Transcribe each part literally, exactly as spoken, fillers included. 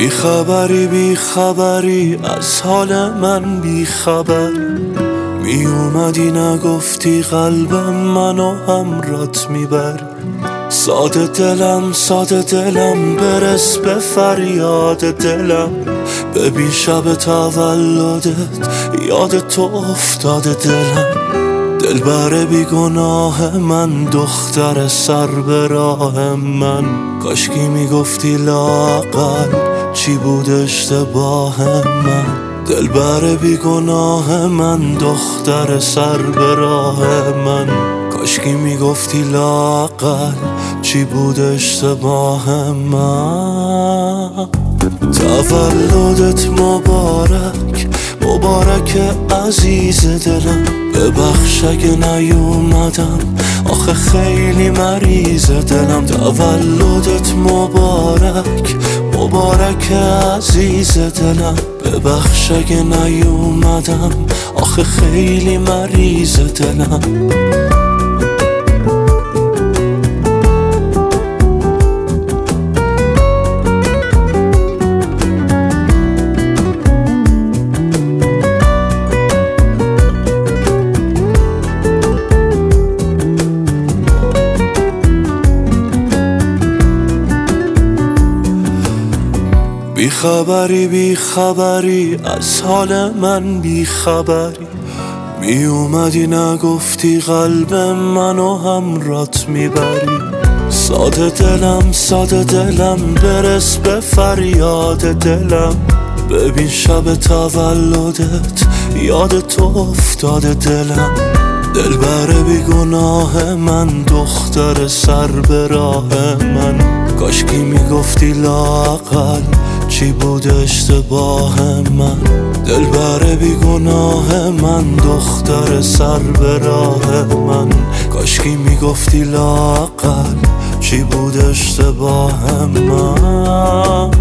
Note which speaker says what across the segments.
Speaker 1: بی خبری بی خبری از حال من بی خبر می اومدی نگفتی قلبم منو همرات میبر. ساده دلم ساده دلم برس به فریاد دلم. ببین شب تولدت یاد تو افتاده دلم. دلبر بی گناه من دختر سر به راه من. کاشکی میگفتی لااقل چی بود اشتباه من. دلبر بی گناه من دختر سر به راه من. کاشکی میگفتی لااقل چی بود اشتباه من. تولدت مبارک مبارک عزیز دلم. ببخش اگه نیومدم آخه خیلی مریض دلم. تولدت مبارک مبارک عزیز دلم. ببخش اگه نیومدم آخه خیلی مریض دلم. بی خبری بی خبری از حال من بی خبری می اومدی نگفتی قلب منو همرات میبری. ساده دلم ساده دلم برس به فریاد دلم. ببین شب تولدت یاد تو افتاده دلم. دلبر بی گناه من دختر سر به راه من. کاشکی میگفتی لااقل چی بود اشتباه من. دلبر بی گناه من دختر سر به راه من. کاشکی میگفتی لااقل چی بود اشتباه من.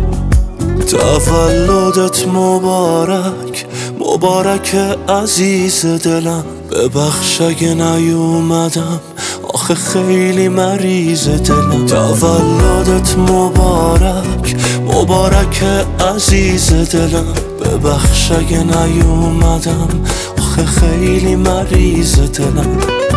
Speaker 1: تولدت مبارک مبارک عزیز دلم. ببخش اگه نیومدم آخه خیلی مریض دلم. تولدت مبارک مبارک عزیز دلم. ببخش اگه نیومدم آخه خیلی مریض دلم.